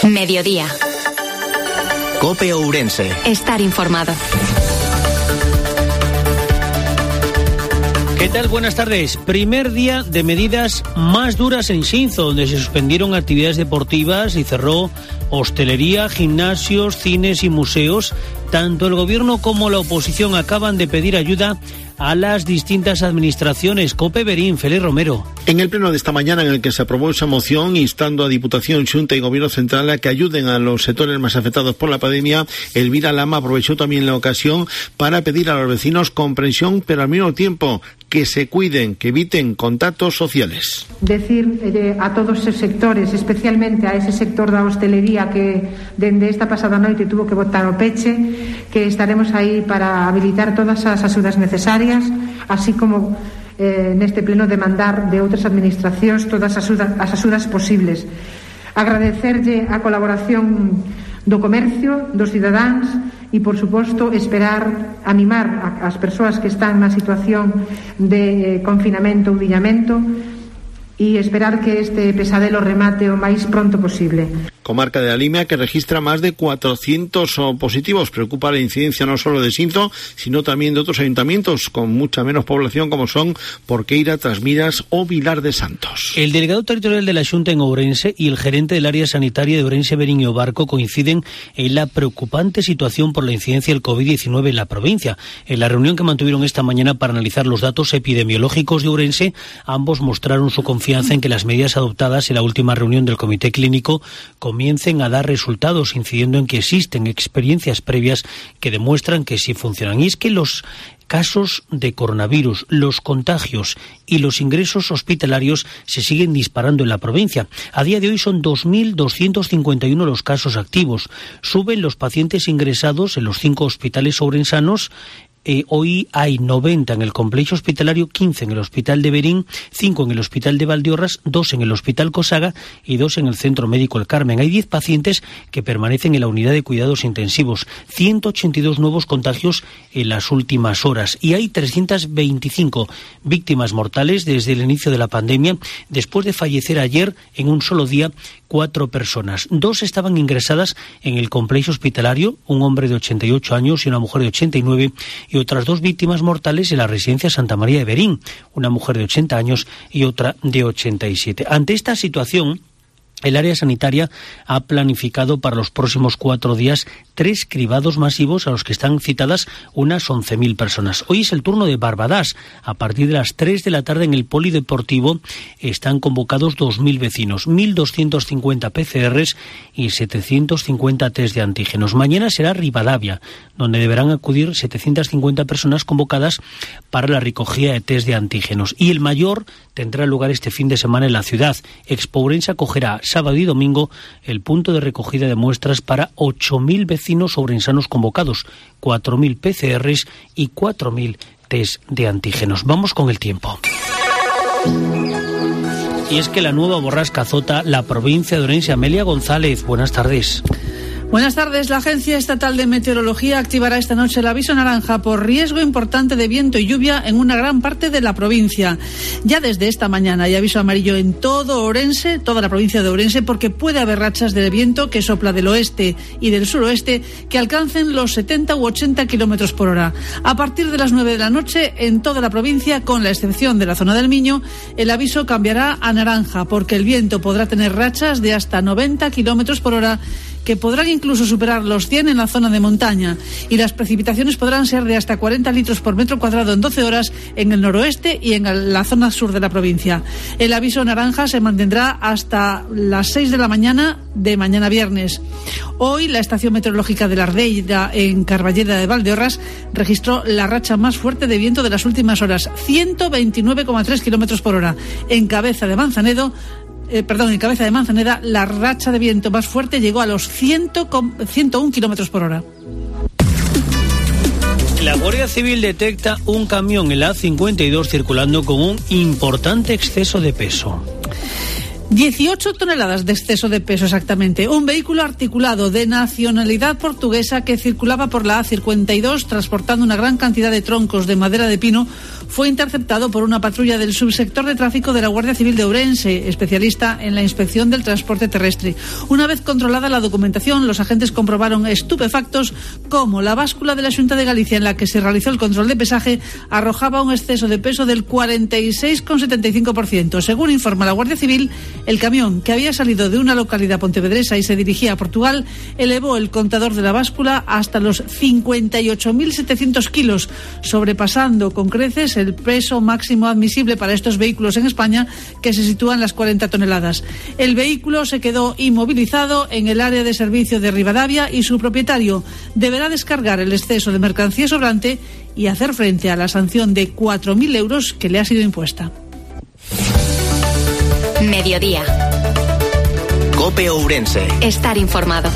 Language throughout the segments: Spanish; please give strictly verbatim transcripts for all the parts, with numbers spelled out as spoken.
Mediodía. COPE Ourense. Estar informado. ¿Qué tal? Buenas tardes. Primer día de medidas más duras en Xinzo, donde se suspendieron actividades deportivas y cerró hostelería, gimnasios, cines y museos. Tanto el gobierno como la oposición acaban de pedir ayuda a las distintas administraciones. COPE Verín, Félix Romero. En el pleno de esta mañana, en el que se aprobó esa moción instando a Diputación, Xunta y Gobierno Central a que ayuden a los sectores más afectados por la pandemia, Elvira Lama aprovechó también la ocasión para pedir a los vecinos comprensión, pero al mismo tiempo que se cuiden, que eviten contactos sociales. Decir eh, a todos esos sectores, especialmente a ese sector da hostelería que dende esta pasada noite tuvo que botar o peche, que estaremos aí para habilitar todas as axudas necesarias, así como eh, neste pleno demandar de outras administracións todas as axudas, as axudas posibles. Agradecerlle a colaboración do comercio, dos cidadáns e, por suposto, esperar, animar as persoas que están na situación de eh, confinamento ou dillamento e esperar que este pesadelo remate o máis pronto posible. Comarca de la Limia, que registra más de cuatrocientos positivos. Preocupa la incidencia no solo de Xinzo, sino también de otros ayuntamientos con mucha menos población, como son Porqueira, Trasmiras o Vilar de Santos. El delegado territorial de la Xunta en Ourense y el gerente del área sanitaria de Ourense, Verín y Obarco, coinciden en la preocupante situación por la incidencia del covid diecinueve en la provincia. En la reunión que mantuvieron esta mañana para analizar los datos epidemiológicos de Ourense, ambos mostraron su confianza en que las medidas adoptadas en la última reunión del comité clínico comiencen a dar resultados, incidiendo en que existen experiencias previas que demuestran que sí funcionan. Y es que los casos de coronavirus, los contagios y los ingresos hospitalarios se siguen disparando en la provincia. A día de hoy son dos mil doscientos cincuenta y uno los casos activos. Suben los pacientes ingresados en los cinco hospitales ourensanos. Eh, hoy hay noventa en el complejo hospitalario, quince en el hospital de Verín, cinco en el hospital de Valdeorras, dos en el hospital Cosaga y dos en el centro médico El Carmen. Hay diez pacientes que permanecen en la unidad de cuidados intensivos, ciento ochenta y dos nuevos contagios en las últimas horas y hay trescientas veinticinco víctimas mortales desde el inicio de la pandemia, después de fallecer ayer en un solo día cuatro personas. Dos estaban ingresadas en el complejo hospitalario, un hombre de ochenta y ocho años y una mujer de ochenta y nueve, y otras dos víctimas mortales en la residencia Santa María de Verín, una mujer de ochenta años y otra de ochenta y siete. Ante esta situación, el área sanitaria ha planificado para los próximos cuatro días tres cribados masivos a los que están citadas unas once mil personas. Hoy es el turno de Barbadas. A partir de las tres de la tarde en el polideportivo están convocados dos mil vecinos, mil doscientos cincuenta P C Rs y setecientos cincuenta test de antígenos. Mañana será Ribadavia, donde deberán acudir setecientas cincuenta personas convocadas para la recogida de test de antígenos. Y el mayor tendrá lugar este fin de semana en la ciudad. Expo Ourense acogerá sábado y domingo el punto de recogida de muestras para ocho mil vecinos ourensanos convocados, cuatro mil P C Rs y cuatro mil test de antígenos. Vamos con el tiempo. Y es que la nueva borrasca azota la provincia de Ourense. Amelia González, buenas tardes. Buenas tardes. La Agencia Estatal de Meteorología activará esta noche el aviso naranja por riesgo importante de viento y lluvia en una gran parte de la provincia. Ya desde esta mañana hay aviso amarillo en todo Ourense, toda la provincia de Ourense, porque puede haber rachas de viento que sopla del oeste y del suroeste que alcancen los setenta u ochenta kilómetros por hora. A partir de las nueve de la noche, en toda la provincia, con la excepción de la zona del Miño, el aviso cambiará a naranja, porque el viento podrá tener rachas de hasta noventa kilómetros por hora que podrán incluso superar los cien en la zona de montaña, y las precipitaciones podrán ser de hasta cuarenta litros por metro cuadrado en doce horas en el noroeste y en la zona sur de la provincia. El aviso naranja se mantendrá hasta las seis de la mañana de mañana viernes. Hoy la estación meteorológica de la Ardeira, en Carballeda de Valdeorras, registró la racha más fuerte de viento de las últimas horas, ciento veintinueve coma tres kilómetros por hora. En Cabeza de Manzanedo Eh, perdón, en Cabeza de Manzaneda, la racha de viento más fuerte llegó a los ciento uno kilómetros por hora. La Guardia Civil detecta un camión en la A cincuenta y dos circulando con un importante exceso de peso. dieciocho toneladas de exceso de peso exactamente. Un vehículo articulado de nacionalidad portuguesa que circulaba por la A cincuenta y dos transportando una gran cantidad de troncos de madera de pino fue interceptado por una patrulla del subsector de tráfico de la Guardia Civil de Ourense, especialista en la inspección del transporte terrestre. Una vez controlada la documentación, los agentes comprobaron estupefactos cómo la báscula de la Xunta de Galicia en la que se realizó el control de pesaje arrojaba un exceso de peso del cuarenta y seis coma setenta y cinco por ciento. Según informa la Guardia Civil, el camión, que había salido de una localidad pontevedresa y se dirigía a Portugal, elevó el contador de la báscula hasta los cincuenta y ocho mil setecientos kilos, sobrepasando con creces el peso máximo admisible para estos vehículos en España, que se sitúa en las cuarenta toneladas. El vehículo se quedó inmovilizado en el área de servicio de Rivadavia y su propietario deberá descargar el exceso de mercancía sobrante y hacer frente a la sanción de cuatro mil euros que le ha sido impuesta. Mediodía. COPE Ourense. Estar informado.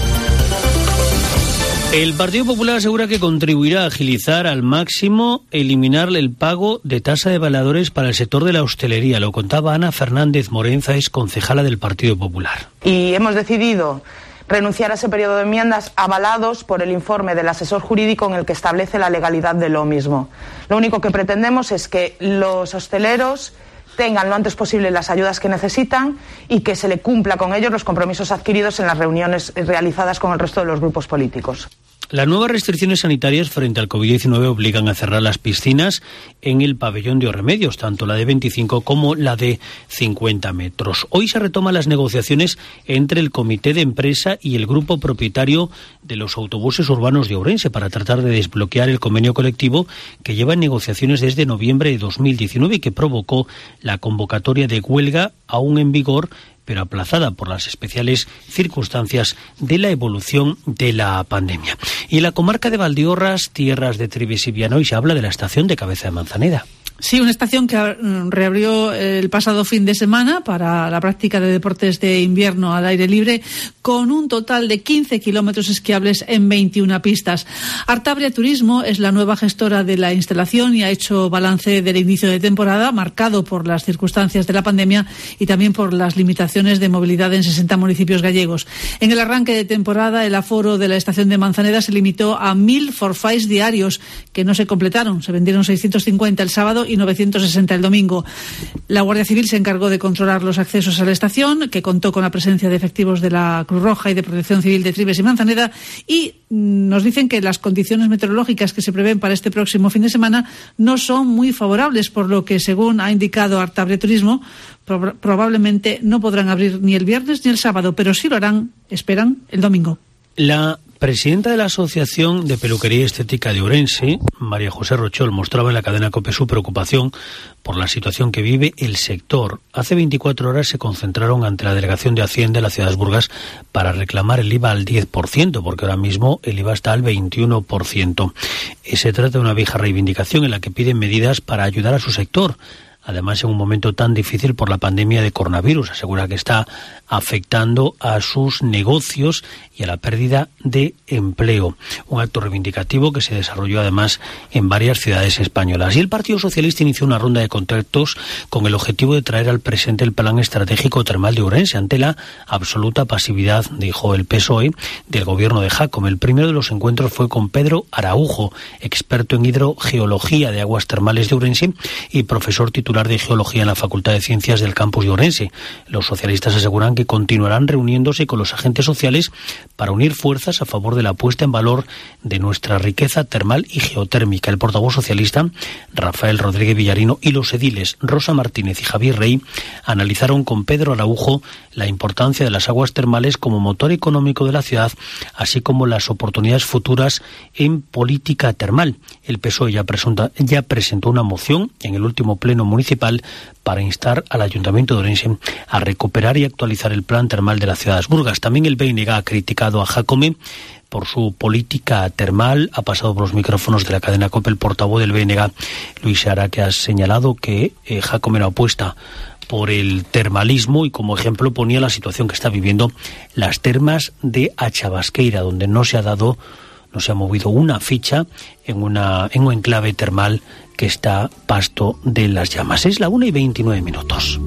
El Partido Popular asegura que contribuirá a agilizar al máximo eliminar el pago de tasa de valedores para el sector de la hostelería. Lo contaba Ana Fernández Morenza, es concejala del Partido Popular. Y hemos decidido renunciar a ese periodo de enmiendas avalados por el informe del asesor jurídico en el que establece la legalidad de lo mismo. Lo único que pretendemos es que los hosteleros tengan lo antes posible las ayudas que necesitan y que se le cumpla con ellos los compromisos adquiridos en las reuniones realizadas con el resto de los grupos políticos. Las nuevas restricciones sanitarias frente al COVID diecinueve obligan a cerrar las piscinas en el pabellón de Remedios, tanto la de veinticinco como la de cincuenta metros. Hoy se retoman las negociaciones entre el comité de empresa y el grupo propietario de los autobuses urbanos de Ourense para tratar de desbloquear el convenio colectivo que lleva en negociaciones desde noviembre de dos mil diecinueve y que provocó la convocatoria de huelga aún en vigor, pero aplazada por las especiales circunstancias de la evolución de la pandemia. Y en la comarca de Valdeorras, tierras de Trives y Vianoy, se habla de la estación de Cabeza de Manzaneda. Sí, una estación que reabrió el pasado fin de semana para la práctica de deportes de invierno al aire libre, con un total de quince kilómetros esquiables en veintiuna pistas. Artabria Turismo es la nueva gestora de la instalación y ha hecho balance del inicio de temporada, marcado por las circunstancias de la pandemia y también por las limitaciones de movilidad en sesenta municipios gallegos. En el arranque de temporada, el aforo de la estación de Manzaneda se limitó a mil forfais diarios, que no se completaron. Se vendieron seiscientos cincuenta el sábado y novecientos sesenta el domingo. La Guardia Civil se encargó de controlar los accesos a la estación, que contó con la presencia de efectivos de la Cruz Roja y de Protección Civil de Trives y Manzaneda, y nos dicen que las condiciones meteorológicas que se prevén para este próximo fin de semana no son muy favorables, por lo que, según ha indicado Artabria Turismo, pro- probablemente no podrán abrir ni el viernes ni el sábado, pero sí lo harán, esperan, el domingo. La presidenta de la Asociación de Peluquería Estética de Ourense, María José Rochol, mostraba en la cadena COPE su preocupación por la situación que vive el sector. Hace veinticuatro horas se concentraron ante la Delegación de Hacienda de la ciudad de Burgas para reclamar el I V A al diez por ciento, porque ahora mismo el I V A está al veintiuno por ciento. Se trata de una vieja reivindicación en la que piden medidas para ayudar a su sector. Además, en un momento tan difícil por la pandemia de coronavirus, asegura que está afectando a sus negocios y a la pérdida de empleo. Un acto reivindicativo que se desarrolló además en varias ciudades españolas. Y el Partido Socialista inició una ronda de contactos con el objetivo de traer al presente el Plan Estratégico Termal de Ourense ante la absoluta pasividad, dijo el P S O E, del gobierno de Jácome. El primero de los encuentros fue con Pedro Araujo, experto en hidrogeología de aguas termales de Ourense y profesor titular de Geología en la Facultad de Ciencias del campus de Ourense. Los socialistas aseguran que continuarán reuniéndose con los agentes sociales para unir fuerzas a favor de la puesta en valor de nuestra riqueza termal y geotérmica. El portavoz socialista, Rafael Rodríguez Villarino, y los ediles Rosa Martínez y Javier Rey analizaron con Pedro Araujo la importancia de las aguas termales como motor económico de la ciudad, así como las oportunidades futuras en política termal. El P S O E ya, presenta, ya presentó una moción en el último pleno municipal para instar al Ayuntamiento de Ourense a recuperar y actualizar el plan termal de la ciudad de Burgas. También el B N G ha criticado a Jácome por su política termal. Ha pasado por los micrófonos de la cadena COPE el portavoz del B N G, Luis Seara, que ha señalado que eh, Jácome no apuesta por el termalismo y como ejemplo ponía la situación que está viviendo las termas de Achabasqueira, donde no se ha dado, no se ha movido una ficha en, una, en un enclave termal que está pasto de las llamas. Es la una y veintinueve minutos.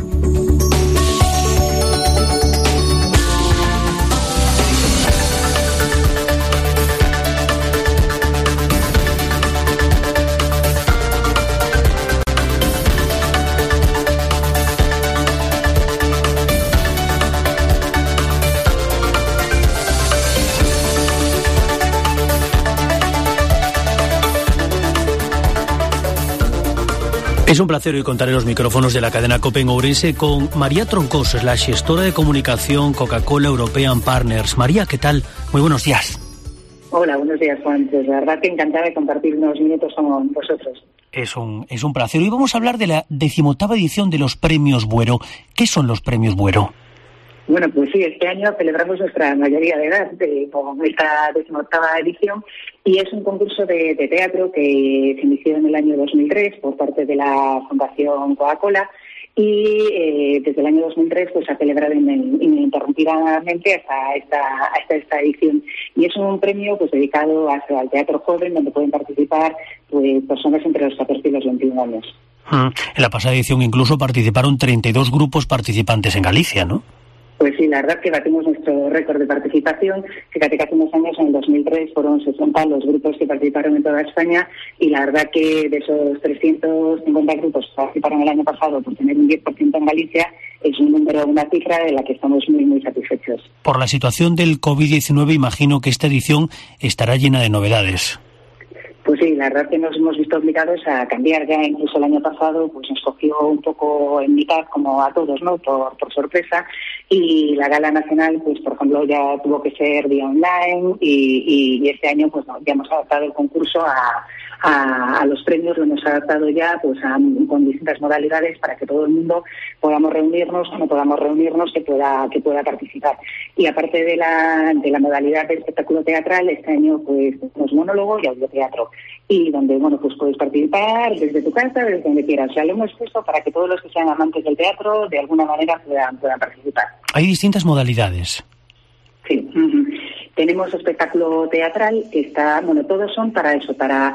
Es un placer hoy contar en los micrófonos de la cadena COPE en Ourense con María Troncoso, es la gestora de comunicación Coca-Cola European Partners. María, ¿qué tal? Muy buenos días. Hola, buenos días, Juan. Pues la verdad que encantada de compartir unos minutos con vosotros. Es un, es un placer. Hoy vamos a hablar de la decimoctava edición de los Premios Buero. ¿Qué son los Premios Buero? Bueno, pues sí, este año celebramos nuestra mayoría de edad de, con esta decimoctava edición y es un concurso de, de teatro que se inició en el año dos mil tres por parte de la Fundación Coca-Cola y eh, desde el año dos mil tres pues ha celebrado ininterrumpidamente hasta esta, hasta esta edición. Y es un premio pues dedicado a, al teatro joven, donde pueden participar pues personas entre los catorce y los veintiún años. Mm. En la pasada edición incluso participaron treinta y dos grupos participantes en Galicia, ¿no? Pues sí, la verdad que batimos nuestro récord de participación. Fíjate que hace unos años, en el dos mil tres, fueron sesenta los grupos que participaron en toda España y la verdad que de esos trescientos cincuenta grupos que participaron el año pasado por tener un diez por ciento en Galicia, es un número, una cifra de la que estamos muy, muy satisfechos. Por la situación del COVID diecinueve, imagino que esta edición estará llena de novedades. Pues sí, la verdad que nos hemos visto obligados a cambiar ya. Incluso el año pasado pues nos cogió un poco en mitad, como a todos, ¿no? Por, por sorpresa. Y la gala nacional, pues por ejemplo, ya tuvo que ser vía online y, y, y este año pues no, ya hemos adaptado el concurso a, a, a los premios, lo hemos adaptado ya pues a, con distintas modalidades para que todo el mundo podamos reunirnos, o no podamos reunirnos, que pueda que pueda participar. Y aparte de la, de la modalidad de espectáculo teatral, este año pues tenemos monólogo y audioteatro. Y donde, bueno, pues puedes participar desde tu casa, desde donde quieras. O sea, lo hemos puesto para que todos los que sean amantes del teatro, de alguna manera, puedan, puedan participar. Hay distintas modalidades. Sí. Uh-huh. Tenemos espectáculo teatral que está, bueno, todos son para eso, para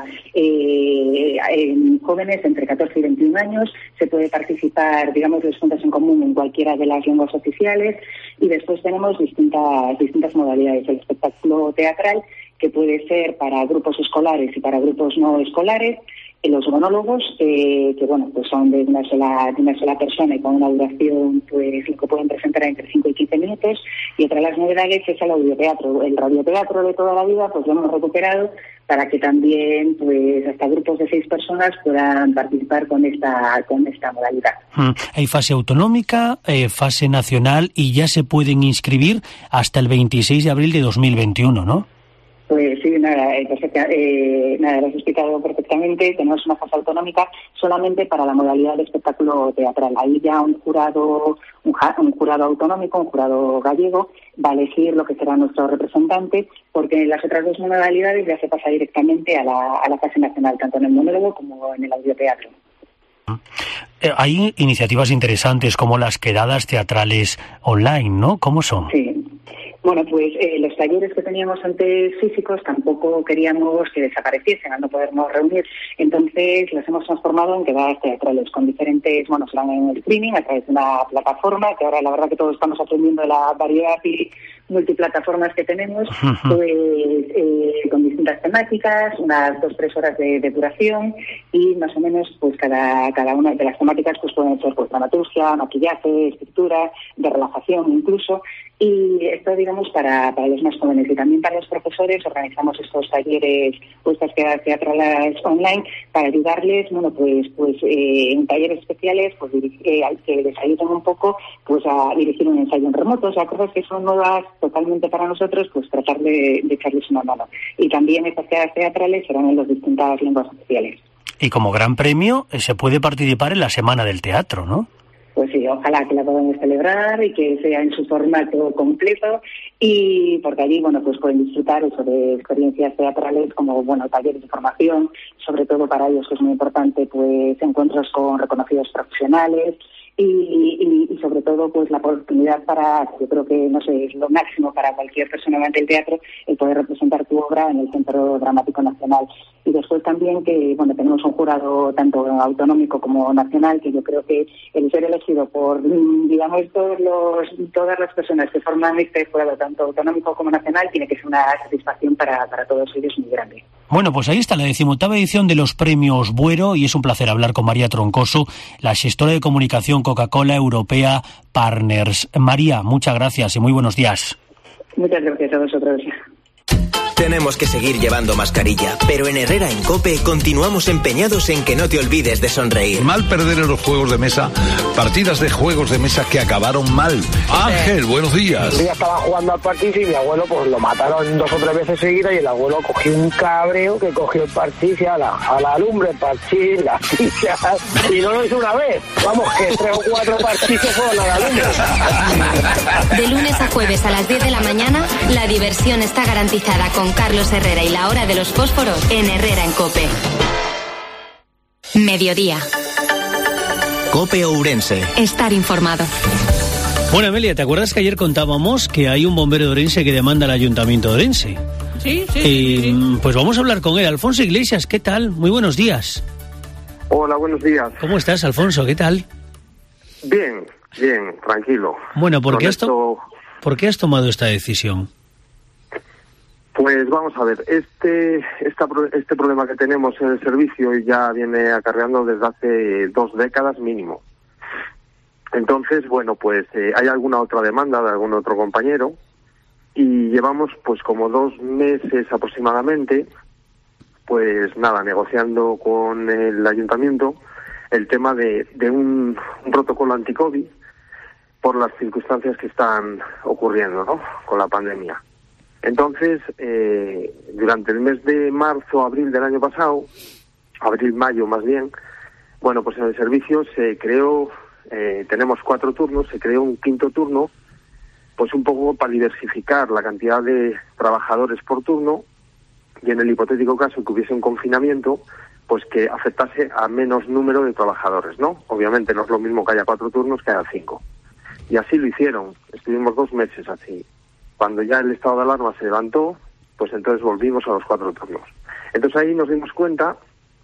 eh, eh, jóvenes entre catorce y veintiún años. Se puede participar, digamos, los puntos en común en cualquiera de las lenguas oficiales. Y después tenemos distintas, distintas modalidades. El espectáculo teatral, que puede ser para grupos escolares y para grupos no escolares, en los monólogos, eh, que bueno, pues son de una sola de una sola persona y con una duración, pues lo que pueden presentar entre cinco y quince minutos, y otra de las novedades es el audioteatro. El radioteatro de toda la vida, pues lo hemos recuperado para que también, pues hasta grupos de seis personas puedan participar con esta con esta modalidad. Hmm. Hay fase autonómica, eh, fase nacional, y ya se pueden inscribir hasta el veintiséis de abril de dos mil veintiuno, ¿no? Pues sí, nada, eh, eh, nada, lo has explicado perfectamente. Tenemos una fase autonómica solamente para la modalidad de espectáculo teatral. Ahí ya un jurado, un, ja, un jurado autonómico, un jurado gallego, va a elegir lo que será nuestro representante, porque en las otras dos modalidades ya se pasa directamente a la, a la fase nacional, tanto en el monólogo como en el audioteatro. Hay iniciativas interesantes como las quedadas teatrales online, ¿no? ¿Cómo son? Sí. Bueno, pues eh, los talleres que teníamos antes físicos tampoco queríamos que desapareciesen al no podernos reunir. Entonces los hemos transformado en quedadas teatrales con diferentes, bueno, serán en el streaming a través de una plataforma, que ahora la verdad que todos estamos aprendiendo de la variedad y multiplataformas que tenemos, uh-huh. pues eh, con distintas temáticas, unas dos, tres horas de, de duración, y más o menos pues cada, cada una de las temáticas pues pueden ser pues dramaturgia, maquillaje, escritura, de relajación incluso. Y esto, digamos, para, para los más jóvenes y también para los profesores organizamos estos talleres o estas quedadas teatrales online para ayudarles, bueno, pues pues eh, en talleres especiales, pues eh, que les ayuden un poco pues a dirigir un ensayo en remoto, o sea, cosas que son nuevas totalmente para nosotros, pues tratar de, de echarles una mano. Y también estas quedadas teatrales serán en las distintas lenguas oficiales. Y como gran premio se puede participar en la Semana del Teatro, ¿no? Pues sí, ojalá que la podamos celebrar y que sea en su formato completo, y porque allí, bueno, pues pueden disfrutar eso de experiencias teatrales como, bueno, talleres de formación, sobre todo para ellos que es muy importante, pues encuentros con reconocidos profesionales, y, y, y sobre todo pues la oportunidad para, yo creo que no sé, es lo máximo para cualquier persona amante del teatro, el poder representar tu obra en el Centro Dramático Nacional. Y después también que, bueno, tenemos un jurado tanto autonómico como nacional, que yo creo que el ser elegido por, digamos, todos los, todas las personas que forman este jurado, tanto autonómico como nacional, tiene que ser una satisfacción para, para todos ellos muy grande. Bueno, pues ahí está la decimoctava edición de los Premios Buero, y es un placer hablar con María Troncoso, la gestora de comunicación Coca-Cola European Partners. María, muchas gracias y muy buenos días. Muchas gracias a vosotros. tenemos que seguir llevando mascarilla, pero en Herrera en COPE continuamos empeñados en que no te olvides de sonreír. Mal perder en los juegos de mesa, partidas de juegos de mesa que acabaron mal. Ángel, buenos días. Un día estaba jugando al parchís y mi abuelo pues lo mataron dos o tres veces seguidas y el abuelo cogió un cabreo que cogió el parchís y a la, a la lumbre, el parchís, las fichas, y no lo hizo una vez. Vamos, que tres o cuatro parchises fueron a la lumbre. De lunes a jueves a las diez de la mañana, la diversión está garantizada con Carlos Herrera y la hora de los fósforos en Herrera en COPE. Mediodía. COPE Ourense. Estar informado. Bueno, Amelia, ¿te acuerdas que ayer contábamos que hay un bombero de Ourense que demanda al Ayuntamiento de Ourense? Sí, sí, eh, sí, sí. Pues vamos a hablar con él. Alfonso Iglesias, ¿qué tal? Muy buenos días. Hola, buenos días. ¿Cómo estás, Alfonso? ¿Qué tal? Bien, bien, tranquilo. Bueno, ¿por qué, has, esto... to- ¿por qué has tomado esta decisión? Pues vamos a ver, este, esta, este problema que tenemos en el servicio ya viene acarreando desde hace dos décadas mínimo. Entonces, bueno, pues eh, hay alguna otra demanda de algún otro compañero y llevamos pues como dos meses aproximadamente, pues nada, negociando con el ayuntamiento el tema de, de un, un protocolo anti-COVID por las circunstancias que están ocurriendo, ¿no?, con la pandemia. Entonces, eh, durante el mes de marzo, abril del año pasado, abril-mayo más bien, bueno, pues en el servicio se creó, eh, tenemos cuatro turnos, se creó un quinto turno, pues un poco para diversificar la cantidad de trabajadores por turno y en el hipotético caso que hubiese un confinamiento, pues que afectase a menos número de trabajadores, ¿no? Obviamente no es lo mismo que haya cuatro turnos que haya cinco. Y así lo hicieron, estuvimos dos meses así. Cuando ya el estado de alarma se levantó, pues entonces volvimos a los cuatro turnos. Entonces ahí nos dimos cuenta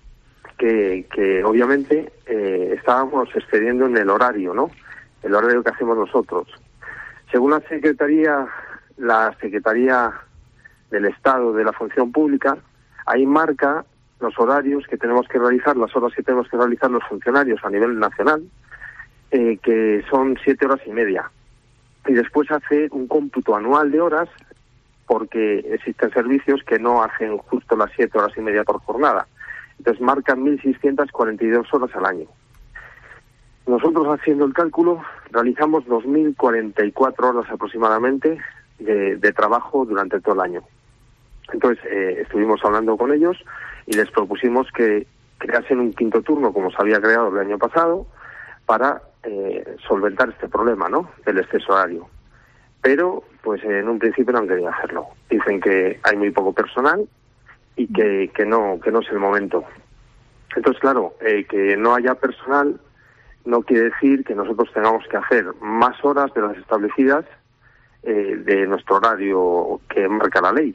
que, que obviamente eh, estábamos excediendo en el horario, ¿no? El horario que hacemos nosotros. Según la Secretaría, la Secretaría del Estado de la Función Pública, ahí marca los horarios que tenemos que realizar, las horas que tenemos que realizar los funcionarios a nivel nacional, eh, que son siete horas y media. Y después hace un cómputo anual de horas porque existen servicios que no hacen justo las siete horas y media por jornada. Entonces marcan mil seiscientas cuarenta y dos horas al año. Nosotros, haciendo el cálculo, realizamos dos mil cuarenta y cuatro horas aproximadamente de, de trabajo durante todo el año. Entonces eh, estuvimos hablando con ellos y les propusimos que creasen un quinto turno como se había creado el año pasado para eh, solventar este problema, ¿no?, del exceso horario. Pero, pues en un principio no han querido hacerlo. Dicen que hay muy poco personal y que, que no que no es el momento. Entonces, claro, eh, que no haya personal no quiere decir que nosotros tengamos que hacer más horas de las establecidas eh, de nuestro horario que marca la ley.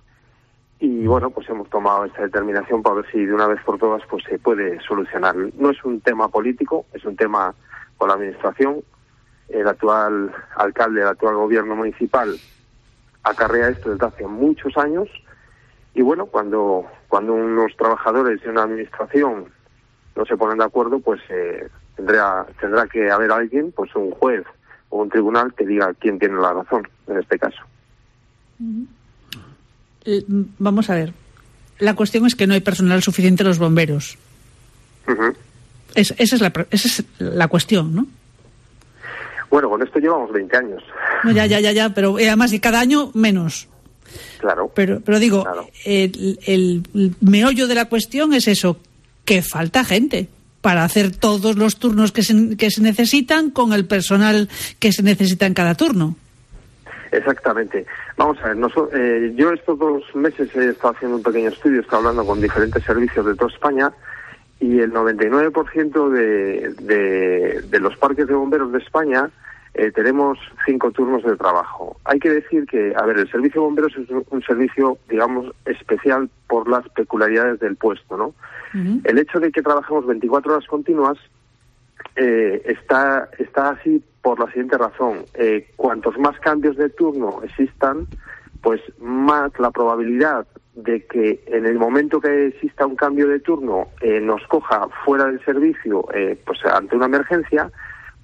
Y bueno, pues hemos tomado esta determinación para ver si de una vez por todas pues se puede solucionar. No es un tema político, es un tema con la administración. El actual alcalde, el actual gobierno municipal acarrea esto desde hace muchos años y bueno, cuando cuando unos trabajadores de una administración no se ponen de acuerdo, pues eh, tendrá tendrá que haber alguien, pues un juez o un tribunal que diga quién tiene la razón en este caso. Vamos a ver, la cuestión es que no hay personal suficiente en los bomberos. Uh-huh. Es, esa, es la, esa es la cuestión, ¿no? Bueno, con esto llevamos veinte años. No, ya, ya, ya, ya, pero además y cada año menos. Claro. Pero, pero digo, claro. el, el, el meollo de la cuestión es eso, que falta gente para hacer todos los turnos que se, que se necesitan con el personal que se necesita en cada turno. Exactamente. Vamos a ver, nosotros, eh, yo estos dos meses he estado haciendo un pequeño estudio, he estado hablando con diferentes servicios de toda España y el noventa y nueve por ciento de, de, de los parques de bomberos de España eh, tenemos cinco turnos de trabajo. Hay que decir que, a ver, el servicio de bomberos es un, un servicio, digamos, especial por las peculiaridades del puesto, ¿no? Uh-huh. El hecho de que trabajemos veinticuatro horas continuas eh, está, está así por la siguiente razón. Eh, cuantos más cambios de turno existan, pues más la probabilidad de que en el momento que exista un cambio de turno eh, nos coja fuera del servicio, eh, pues ante una emergencia,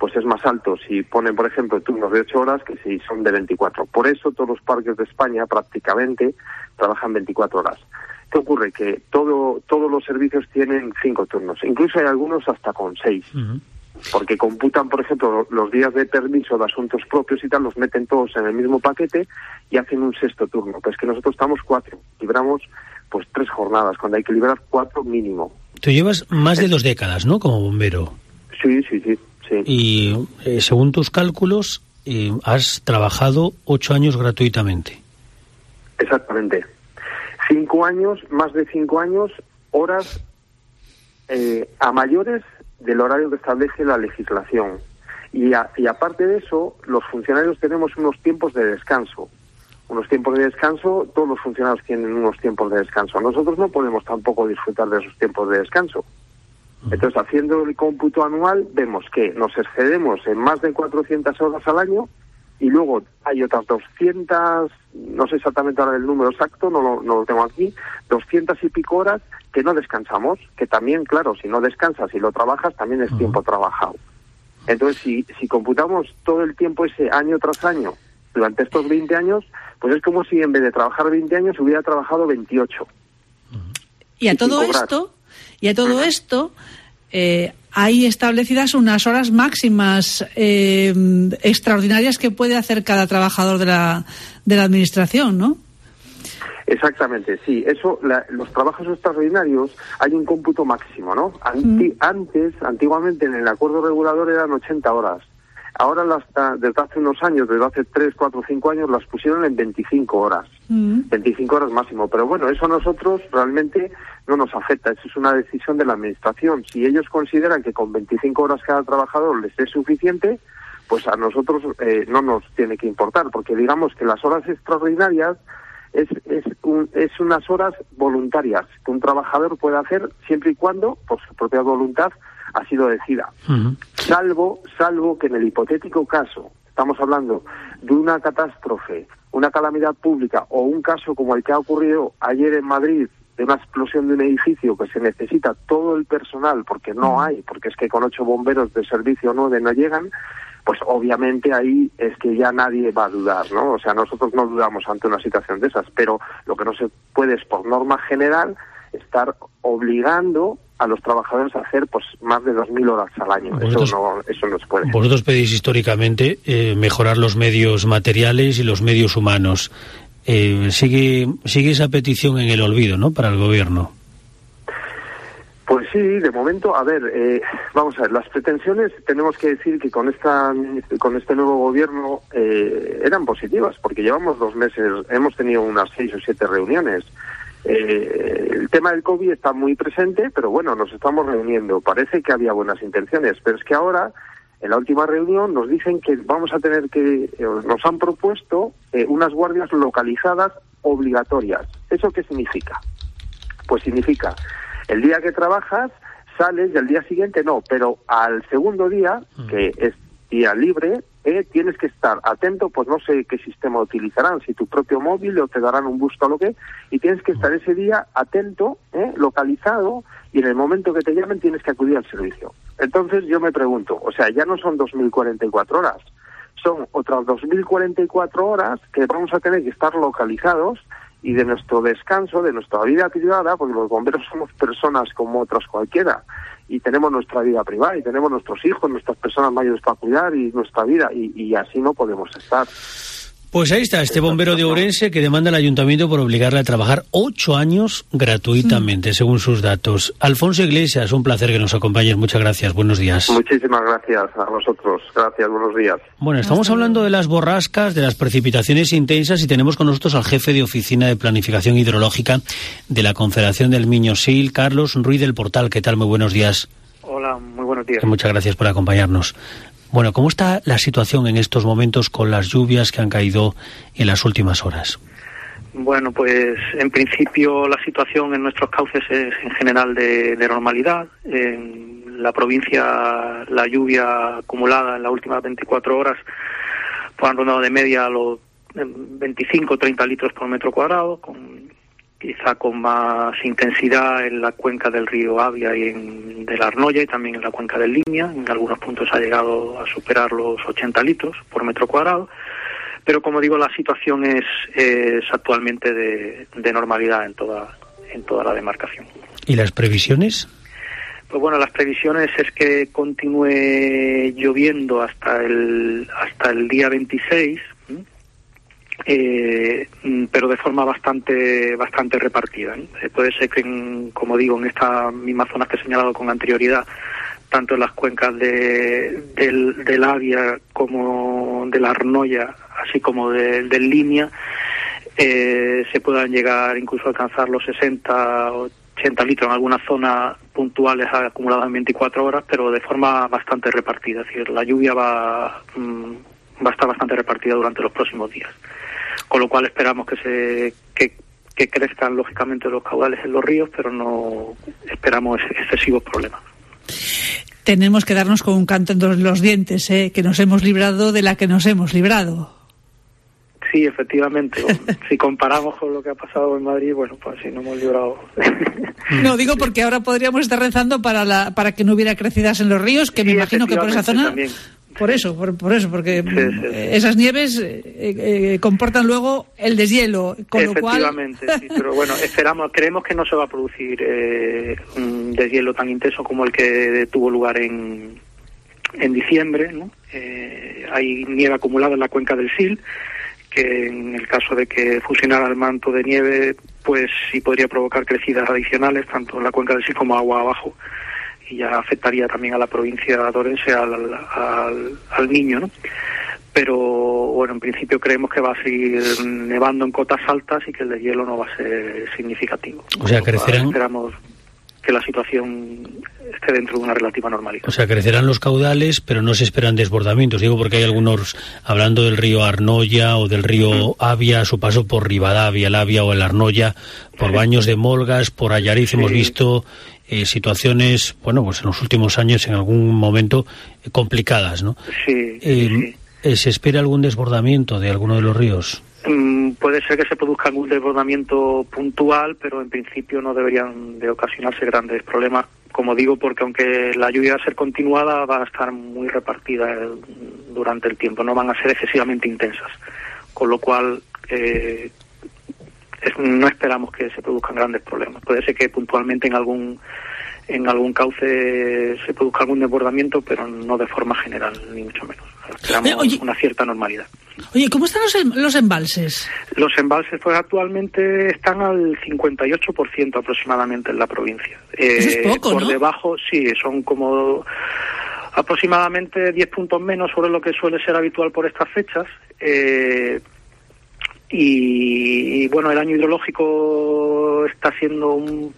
pues es más alto si ponen, por ejemplo, turnos de ocho horas que si son de veinticuatro. Por eso todos los parques de España prácticamente trabajan veinticuatro horas. ¿Qué ocurre? Que todo, todos los servicios tienen cinco turnos, incluso hay algunos hasta con seis. Uh-huh. Porque computan, por ejemplo, los días de permiso de asuntos propios y tal, los meten todos en el mismo paquete y hacen un sexto turno. Pues que nosotros estamos cuatro, libramos pues tres jornadas, cuando hay que librar cuatro mínimo. Tú llevas más de dos décadas, ¿no?, como bombero. Sí, sí, sí. sí. Y eh, según tus cálculos, eh, has trabajado ocho años gratuitamente. Exactamente. Cinco años, más de cinco años, horas eh, a mayores del horario que establece la legislación. Y, a, y aparte de eso, los funcionarios tenemos unos tiempos de descanso. Unos tiempos de descanso, todos los funcionarios tienen unos tiempos de descanso. Nosotros no podemos tampoco disfrutar de esos tiempos de descanso. Entonces, haciendo el cómputo anual, vemos que nos excedemos en más de cuatrocientas horas al año y luego hay otras doscientas, no sé exactamente ahora el número exacto, no lo, no lo tengo aquí, doscientas y pico horas que no descansamos, que también, claro, si no descansas y lo trabajas, también es uh-huh. tiempo trabajado. Entonces, si, si computamos todo el tiempo ese año tras año, durante estos veinte años, pues es como si en vez de trabajar veinte años hubiera trabajado veintiocho. Y a todo esto, y a todo esto, eh, hay establecidas unas horas máximas eh, extraordinarias que puede hacer cada trabajador de la, de la administración, ¿no? Exactamente, sí. Eso, la, los trabajos extraordinarios hay un cómputo máximo, ¿no? Anti, mm. Antes, antiguamente en el acuerdo regulador eran ochenta horas. Ahora, las, desde hace unos años, desde hace tres, cuatro, cinco años, las pusieron en veinticinco horas. Mm. veinticinco horas máximo. Pero bueno, eso a nosotros realmente no nos afecta. Eso es una decisión de la Administración. Si ellos consideran que con veinticinco horas cada trabajador les es suficiente, pues a nosotros eh, no nos tiene que importar. Porque digamos que las horas extraordinarias es, es, un, es unas horas voluntarias que un trabajador puede hacer siempre y cuando, por su propia voluntad, así lo decida. Uh-huh. Salvo, salvo que en el hipotético caso, estamos hablando de una catástrofe, una calamidad pública o un caso como el que ha ocurrido ayer en Madrid, de una explosión de un edificio que se necesita todo el personal porque no hay, porque es que con ocho bomberos de servicio nueve no llegan, pues obviamente ahí es que ya nadie va a dudar, ¿no? O sea, nosotros no dudamos ante una situación de esas, pero lo que no se puede es, por norma general, estar obligando a los trabajadores a hacer pues más de dos mil horas al año. Eso no, eso no se puede. Vosotros pedís históricamente eh, mejorar los medios materiales y los medios humanos. Eh, sigue, sigue esa petición en el olvido, ¿no?, para el gobierno. Pues sí, de momento, a ver, eh, vamos a ver, las pretensiones tenemos que decir que con esta con este nuevo gobierno eh, eran positivas, porque llevamos dos meses, hemos tenido unas seis o siete reuniones. Eh, el tema del COVID está muy presente, pero bueno, nos estamos reuniendo. Parece que había buenas intenciones, pero es que ahora, en la última reunión, nos dicen que vamos a tener que, eh, nos han propuesto eh, unas guardias localizadas obligatorias. ¿Eso qué significa? Pues significa, el día que trabajas, sales y al día siguiente no, pero al segundo día, que es día libre, eh, tienes que estar atento, pues no sé qué sistema utilizarán, si tu propio móvil o te darán un bus o lo que, y tienes que estar ese día atento, eh, localizado, y en el momento que te llamen tienes que acudir al servicio. Entonces yo me pregunto, o sea, ya no son dos mil cuarenta y cuatro horas, son otras dos mil cuarenta y cuatro horas que vamos a tener que estar localizados y de nuestro descanso, de nuestra vida privada, porque los bomberos somos personas como otras cualquiera, y tenemos nuestra vida privada, y tenemos nuestros hijos, nuestras personas mayores para cuidar, y nuestra vida, y, y así no podemos estar. Pues ahí está, este bombero de Ourense que demanda al ayuntamiento por obligarle a trabajar ocho años gratuitamente, mm. según sus datos. Alfonso Iglesias, un placer que nos acompañes. Muchas gracias. Buenos días. Muchísimas gracias a vosotros. Gracias, buenos días. Bueno, estamos hablando de las borrascas, de las precipitaciones intensas, y tenemos con nosotros al jefe de Oficina de Planificación Hidrológica de la Confederación del Miño-Sil, Carlos Ruiz del Portal. ¿Qué tal? Muy buenos días. Hola, muy buenos días. Muchas gracias por acompañarnos. Bueno, ¿cómo está la situación en estos momentos con las lluvias que han caído en las últimas horas? Bueno, pues en principio la situación en nuestros cauces es en general de, de normalidad. En la provincia la lluvia acumulada en las últimas veinticuatro horas pues han rondado de media los veinticinco o treinta litros por metro cuadrado, con quizá con más intensidad en la cuenca del río Avia y en, de la Arnoya, y también en la cuenca del Limia. En algunos puntos ha llegado a superar los ochenta litros por metro cuadrado. Pero como digo, la situación es, es actualmente de, de normalidad en toda, en toda la demarcación. ¿Y las previsiones? Pues bueno, las previsiones es que continúe lloviendo hasta el hasta el día veintiséis, eh, pero de forma bastante bastante repartida, ¿eh? Puede ser que, en, como digo, en estas mismas zonas que he señalado con anterioridad, tanto en las cuencas de, del, del Avia como de la Arnoya, así como de, del Limia, eh, se puedan llegar incluso a alcanzar los sesenta o ochenta litros en algunas zonas puntuales acumuladas en veinticuatro horas, pero de forma bastante repartida. Es decir, la lluvia va, mmm, va a estar bastante repartida durante los próximos días. Con lo cual esperamos que se que, que crezcan lógicamente los caudales en los ríos, pero no esperamos excesivos problemas. Tenemos que darnos con un canto en los dientes, ¿eh? Que nos hemos librado de la que nos hemos librado. Sí, efectivamente. Si comparamos con lo que ha pasado en Madrid, bueno, pues sí, no hemos librado. No, digo porque ahora podríamos estar rezando para la para que no hubiera crecidas en los ríos, que sí, me imagino que por esa zona... También. Por eso, por, por eso, porque sí, sí, sí. esas nieves eh, eh, comportan luego el deshielo, con lo cual... Efectivamente, sí, pero bueno, esperamos, creemos que no se va a producir eh, un deshielo tan intenso como el que tuvo lugar en, en diciembre, ¿no? Eh, hay nieve acumulada en la cuenca del Sil, que en el caso de que fusionara el manto de nieve, pues sí podría provocar crecidas adicionales, tanto en la cuenca del Sil como agua abajo, y ya afectaría también a la provincia de Orense, al, al, al Niño, ¿no? Pero bueno, en principio creemos que va a seguir nevando en cotas altas y que el deshielo no va a ser significativo. O sea, crecerán... Esperamos que la situación esté dentro de una relativa normalidad. O sea, crecerán los caudales, pero no se esperan desbordamientos. Digo porque hay algunos, hablando del río Arnoya o del río Avia, a su paso por Rivadavia, el Avia o el Arnoya, por sí. Baños de Molgas, por Allariz, sí. Hemos visto eh, situaciones, bueno, pues en los últimos años, en algún momento, eh, complicadas, ¿no? Sí, eh, sí. ¿Se espera algún desbordamiento de alguno de los ríos? Mm, puede ser que se produzca algún desbordamiento puntual, pero en principio no deberían de ocasionarse grandes problemas. Como digo, porque aunque la lluvia va a ser continuada, va a estar muy repartida durante el tiempo, no van a ser excesivamente intensas. Con lo cual, eh, es, no esperamos que se produzcan grandes problemas. Puede ser que puntualmente en algún en algún cauce se produzca algún desbordamiento, pero no de forma general, ni mucho menos. Esperamos oye, una cierta normalidad. Oye, ¿cómo están los, los embalses? Los embalses, pues actualmente están al cincuenta y ocho por ciento aproximadamente en la provincia. Eso es poco, por ¿no? debajo, sí, son como aproximadamente diez puntos menos sobre lo que suele ser habitual por estas fechas. Eh, y, y bueno, el año hidrológico está siendo un,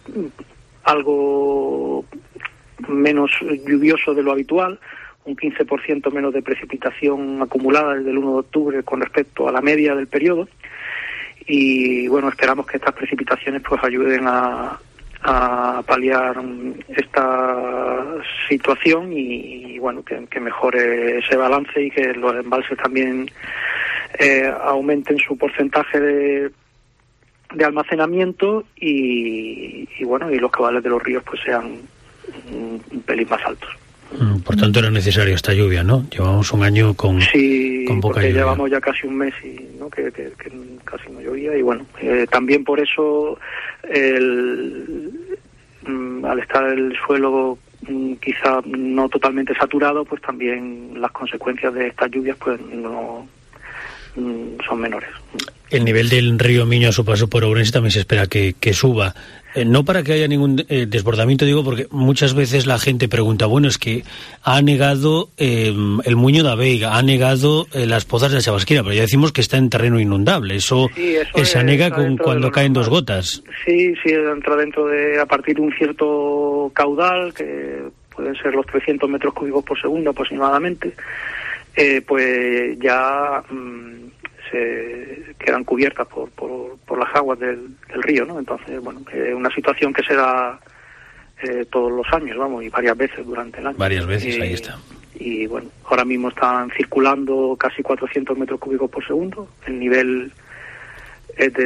algo menos lluvioso de lo habitual, un quince por ciento menos de precipitación acumulada desde el uno de octubre con respecto a la media del periodo, y bueno, esperamos que estas precipitaciones pues ayuden a, a paliar esta situación y, y bueno, que, que mejore ese balance y que los embalses también eh, aumenten su porcentaje de de almacenamiento y, y bueno, y los caudales de los ríos pues sean un, un pelín más altos. Por tanto era necesaria esta lluvia, ¿no? Llevamos un año con, sí, con poca porque lluvia. Llevamos ya casi un mes y ¿no? que, que, que casi no llovía y bueno, eh, también por eso el, mm, al estar el suelo mm, quizá no totalmente saturado, pues también las consecuencias de estas lluvias pues no mm, son menores. El nivel del río Miño a su paso por Ourense también se espera que, que suba. Eh, no para que haya ningún eh, desbordamiento, digo, porque muchas veces la gente pregunta, bueno, es que ha negado eh, el Muño da Veiga, ha negado eh, las pozas de la Chabasquira, pero ya decimos que está en terreno inundable. Eso, sí, eso eh, se anega con, cuando caen normal. dos gotas. Sí, sí, entra dentro de, a partir de un cierto caudal, que pueden ser los trescientos metros cúbicos por segundo aproximadamente, eh, pues ya... Mmm, se quedan cubiertas por, por, por las aguas del, del río, ¿no? Entonces, bueno, es eh, una situación que se da eh, todos los años, vamos, y varias veces durante el año. Varias veces, y, ahí está. Y bueno, ahora mismo están circulando casi cuatrocientos metros cúbicos por segundo, el nivel es de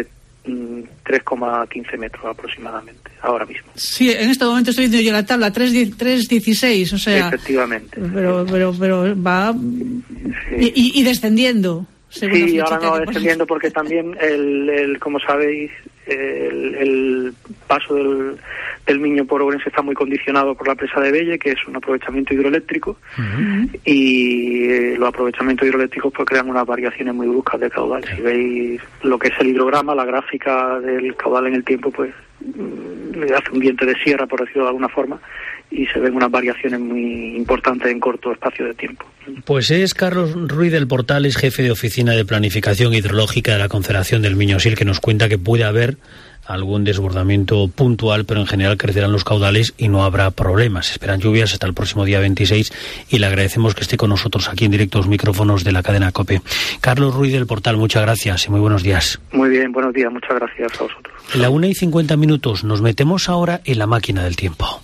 tres coma quince metros aproximadamente, ahora mismo. Sí, en este momento estoy viendo yo la tabla, tres dieciséis, o sea... Efectivamente. Pero, pero, pero va... Sí. Y, y descendiendo. Sí, ahora no va descendiendo porque también, el, el como sabéis, el, el paso del, del Miño por Ourense está muy condicionado por la presa de Belle, que es un aprovechamiento hidroeléctrico, uh-huh. y eh, los aprovechamientos hidroeléctricos pues crean unas variaciones muy bruscas de caudal. Si veis lo que es el hidrograma, la gráfica del caudal en el tiempo, pues le hace un diente de sierra, por decirlo de alguna forma, y se ven unas variaciones muy importantes en corto espacio de tiempo. Pues es Carlos Ruiz del Portal, es jefe de Oficina de Planificación Hidrológica de la Confederación del Miño-Sil, que nos cuenta que puede haber algún desbordamiento puntual, pero en general crecerán los caudales y no habrá problemas. Esperan lluvias hasta el próximo día veintiséis y le agradecemos que esté con nosotros aquí en directo los micrófonos de la cadena COPE. Carlos Ruiz del Portal, muchas gracias y muy buenos días. Muy bien, buenos días, muchas gracias a vosotros. En la una y cincuenta minutos nos metemos ahora en la máquina del tiempo.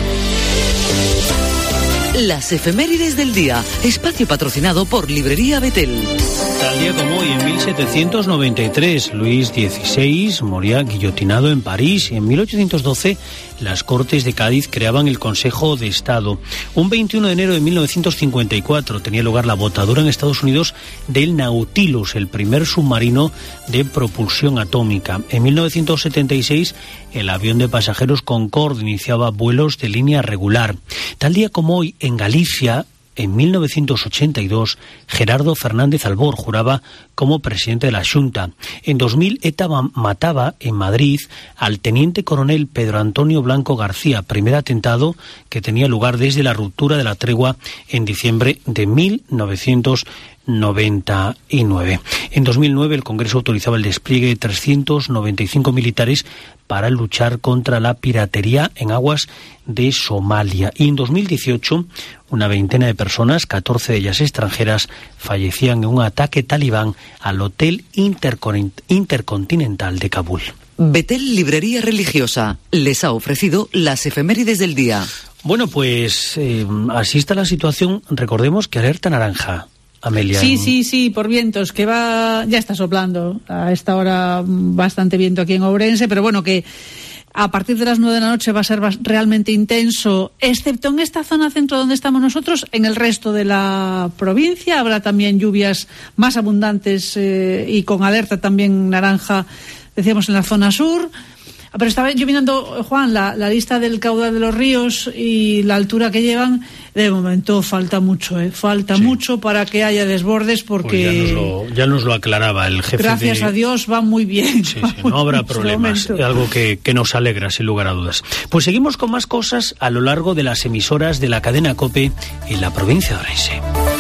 Las efemérides del día, espacio patrocinado por Librería Betel. Tal día como hoy, en mil setecientos noventa y tres, Luis dieciséis moría guillotinado en París. En mil ochocientos doce, las Cortes de Cádiz creaban el Consejo de Estado. Un veintiuno de enero de mil novecientos cincuenta y cuatro tenía lugar la botadura en Estados Unidos del Nautilus, el primer submarino de propulsión atómica. En mil novecientos setenta y seis, el avión de pasajeros Concorde iniciaba vuelos de línea regular. Tal día como hoy, en Galicia, en mil novecientos ochenta y dos, Gerardo Fernández Albor juraba como presidente de la Xunta. En dos mil, ETA mataba en Madrid al teniente coronel Pedro Antonio Blanco García, primer atentado que tenía lugar desde la ruptura de la tregua en diciembre de mil novecientos noventa y nueve. En dos mil nueve, el Congreso autorizaba el despliegue de trescientos noventa y cinco militares para luchar contra la piratería en aguas de Somalia. Y en dos mil dieciocho, una veintena de personas, catorce de ellas extranjeras, fallecían en un ataque talibán al Hotel Intercon- Intercontinental de Kabul. Betel Librería Religiosa les ha ofrecido las efemérides del día. Bueno, pues eh, así está la situación. Recordemos que alerta naranja. Amelia. Sí, sí, sí, por vientos, que va, ya está soplando a esta hora bastante viento aquí en Ourense, pero bueno, que a partir de las nueve de la noche va a ser realmente intenso, excepto en esta zona centro donde estamos nosotros. En el resto de la provincia habrá también lluvias más abundantes eh, y con alerta también naranja, decíamos, en la zona sur. Pero estaba yo mirando, Juan, la, la lista del caudal de los ríos y la altura que llevan. De momento falta mucho, ¿eh? Falta sí. mucho para que haya desbordes, porque... Pues ya, nos lo, ya nos lo aclaraba el jefe. Gracias de... a Dios va muy bien. Sí, sí, no habrá problemas, algo que, que nos alegra, sin lugar a dudas. Pues seguimos con más cosas a lo largo de las emisoras de la cadena COPE en la provincia de Ourense.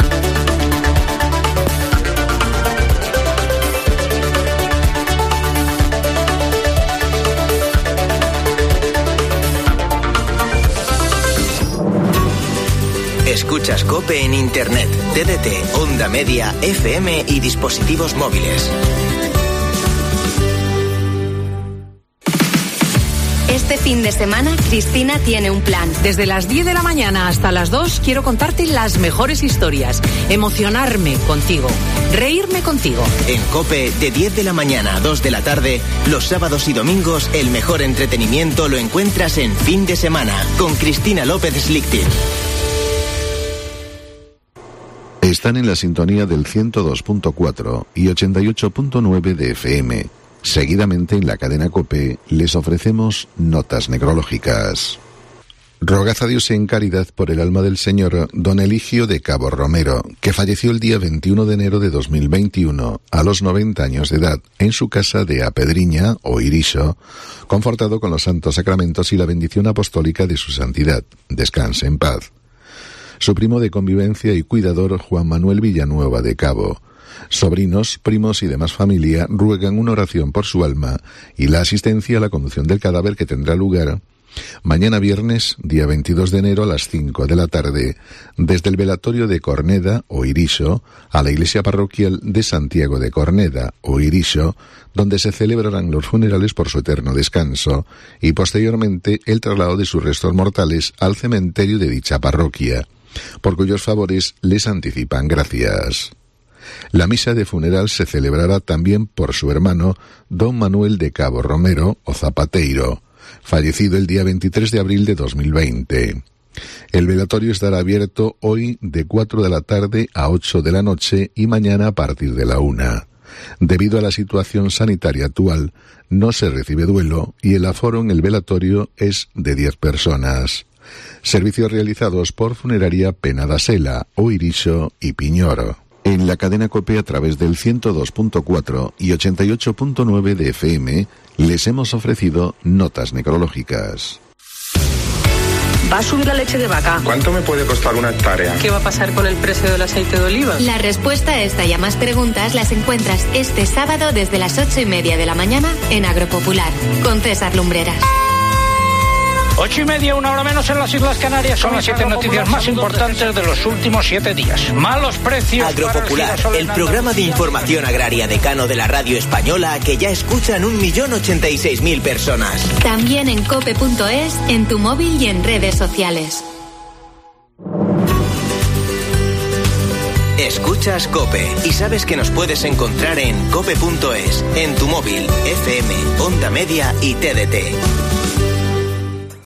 Escuchas COPE en Internet, T D T, Onda Media, F M y dispositivos móviles. Este fin de semana, Cristina tiene un plan. Desde las diez de la mañana hasta las dos quiero contarte las mejores historias, emocionarme contigo, reírme contigo. En COPE, de diez de la mañana a dos de la tarde, los sábados y domingos, el mejor entretenimiento lo encuentras en Fin de Semana, con Cristina López Slichting. Están en la sintonía del ciento dos punto cuatro y ochenta y ocho punto nueve de F M. Seguidamente en la cadena COPE les ofrecemos notas necrológicas. Rogad a Dios en caridad por el alma del señor don Eligio de Cabo Romero, que falleció el día veintiuno de enero de dos mil veintiuno a los noventa años de edad en su casa de Apedriña o Irixo, confortado con los santos sacramentos y la bendición apostólica de su santidad. Descanse en paz. Su primo de convivencia y cuidador Juan Manuel Villanueva de Cabo. Sobrinos, primos y demás familia ruegan una oración por su alma y la asistencia a la conducción del cadáver, que tendrá lugar mañana viernes, día veintidós de enero a las cinco de la tarde, desde el velatorio de Corneda o Irixo a la iglesia parroquial de Santiago de Corneda o Irixo, donde se celebrarán los funerales por su eterno descanso y posteriormente el traslado de sus restos mortales al cementerio de dicha parroquia, por cuyos favores les anticipan gracias. La misa de funeral se celebrará también por su hermano, don Manuel de Cabo Romero, o Zapateiro, fallecido el día veintitrés de abril de dos mil veinte. El velatorio estará abierto hoy de cuatro de la tarde a ocho de la noche y mañana a partir de la una. Debido a la situación sanitaria actual, no se recibe duelo y el aforo en el velatorio es de diez personas. Servicios realizados por Funeraria Penadasela, Oirixo y Piñoro. En la cadena COPE a través del ciento dos punto cuatro y ochenta y ocho punto nueve de F M les hemos ofrecido notas necrológicas. ¿Va a subir la leche de vaca? ¿Cuánto me puede costar una hectárea? ¿Qué va a pasar con el precio del aceite de oliva? La respuesta a esta y a más preguntas las encuentras este sábado desde las ocho y media de la mañana en Agropopular, con César Lumbreras. Ocho y media, una hora menos en las Islas Canarias. Son las siete noticias más importantes de los últimos siete días. Malos precios. Agropopular, el programa de información agraria decano de la radio española que ya escuchan un millón ochenta y seis mil personas. También en cope punto es, en tu móvil y en redes sociales. Escuchas COPE y sabes que nos puedes encontrar en cope punto es, en tu móvil, F M, Onda Media y T D T.